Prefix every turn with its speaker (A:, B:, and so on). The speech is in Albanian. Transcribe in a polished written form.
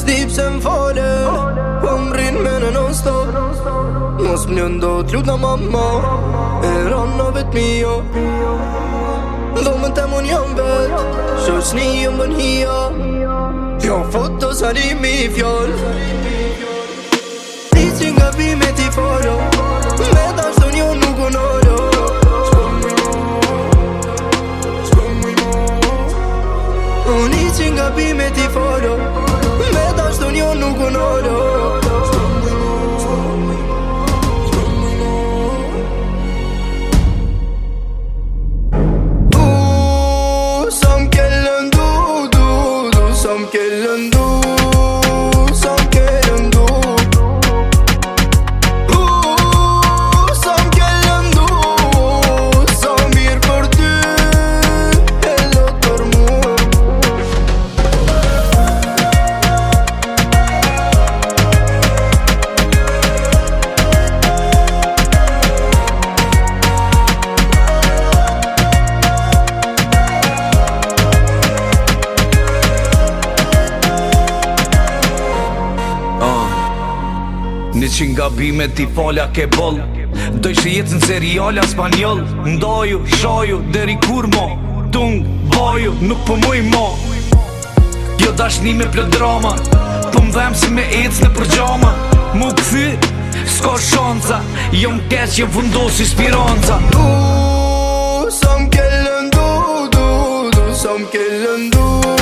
A: s'di pse m'fale, po m'rin me në non stop. Mos m'lëndo t'lutna mama, e rana vet mija. Dhomën të mun jam vet, shoqni jëm bën hija. Jo foto salimi fjall, nici nga bime ti fara, me dashton jo nuk unara. Nici nga bime ti fara, me dashton jo nuk unara. Som kellen du, som kellen du. Som kellen du, som mirë për ty, e lot për mua.
B: Një që nga bime ti falja ke boll, doj që jetë në seriala spanjoll. Ndoju, shoju, deri kur mo, tung, boju, nuk po muj mo. Jo dashni me plët drama, po m'dhem si me ec në përgjama. Mu këthy, s'ka shanca, jo m'keq jo vëndosi spiranca.
A: Som kellen du, som kellen du.